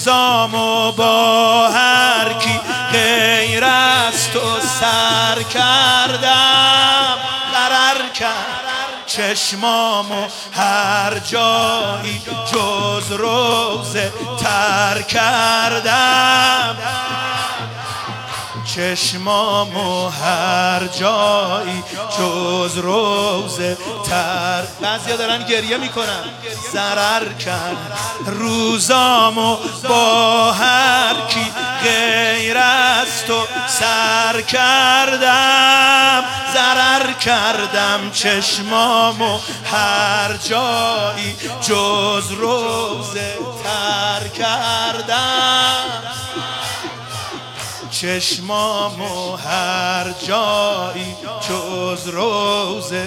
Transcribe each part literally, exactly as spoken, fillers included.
روزامو با هر کی غیر از تو سر کردم، ضرر کرد چشمامو هر جایی جز روزه تر کردم، چشمامو هر جایی جز روزه تر. بعضیا دارن گریه میکنن. ضرر کرد روزامو با هر کی غیر از تو سر کردم، ضرر کردم چشمامو هر جایی جز روزه تر کردم، چشمامو هر جایی جز روزه.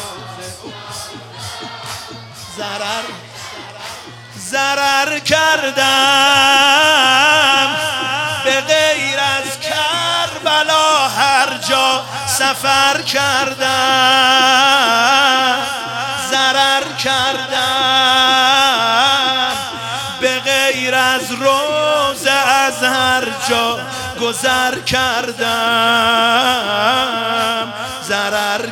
ضرر ضرر کردم به غیر از کربلا هر جا سفر کردم، ضرر کردم به غیر از روزه از هر جا گذر کردم، ضرر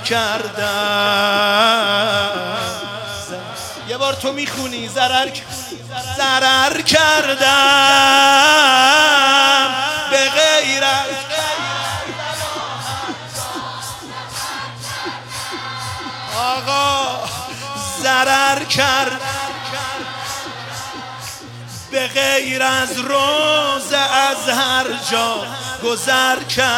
کردم. یه بار تو میخونی. ضرر ضرر کردم به غیر از آقا، ضرر کرد به غیر از روزه از هر جا گذر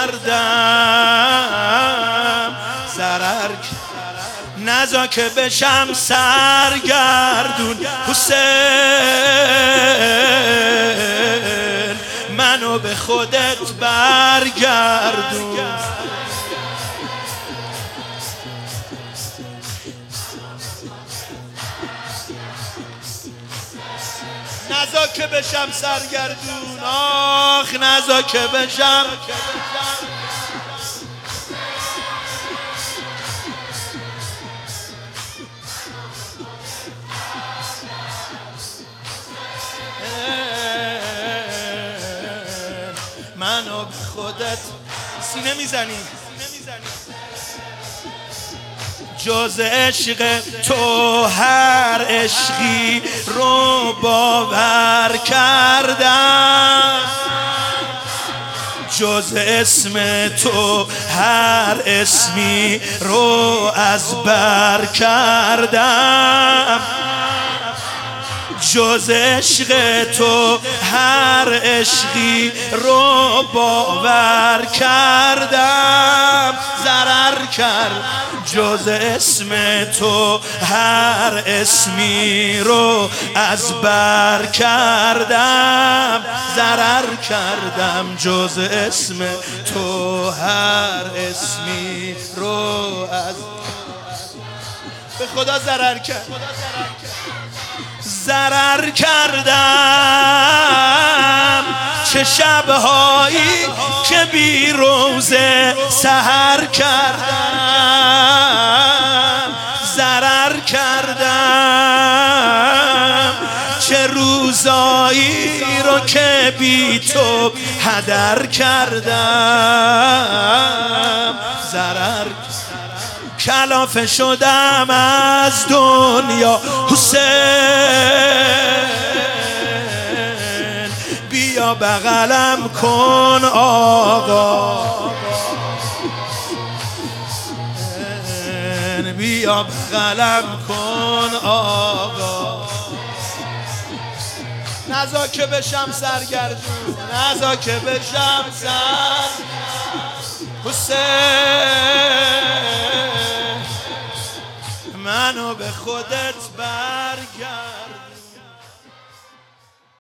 کردم، ضرر نزا که بشم سرگردون حسین، منو به خودت برگردون. نزا که بشم سرگردون، آخ نزا که بشم. منو به خودت سینه میزنی. جز عشق تو هر عشقی رو باور کردم، جز اسم تو هر اسمی رو از بر کردم، جز عشق تو هر عشقی رو باور کردم، ضرر کرد جز اسم تو هر اسمی رو از بر کردم، ضرر کردم جز اسم تو هر اسمی رو از. به خدا ضرر کرد. ضرر کردم چه شبهایی که بی روزه سحر کردم، ضرر کردم چه روزایی رو که بی تو هدر کردم، ضرر کلافه شدم از دنیا حسین، بیا بغلم کن آقا، بیا بغلم کن آقا. نزا که بشم سرگردون، نزا که بشم سر حسین، منو به خودت برگرد.